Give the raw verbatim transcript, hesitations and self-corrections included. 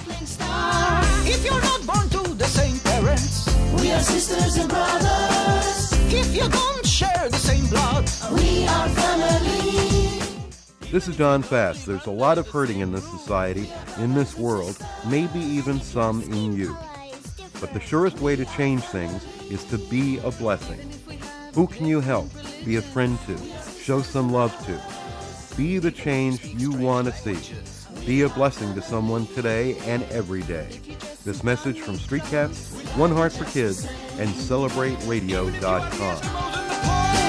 If you're not born to the same parents, we are sisters and brothers. If you don't share the same blood, we are family. This is John Fass. There's a lot of hurting in this society, in this world, maybe even some in you. But the surest way to change things is to be a blessing. Who can you help? Be a friend to. Show some love to. Be the change you want to see. Be a blessing to someone today and every day. This message from Street Cats, One Heart for Kids, and Celebrate Radio dot com.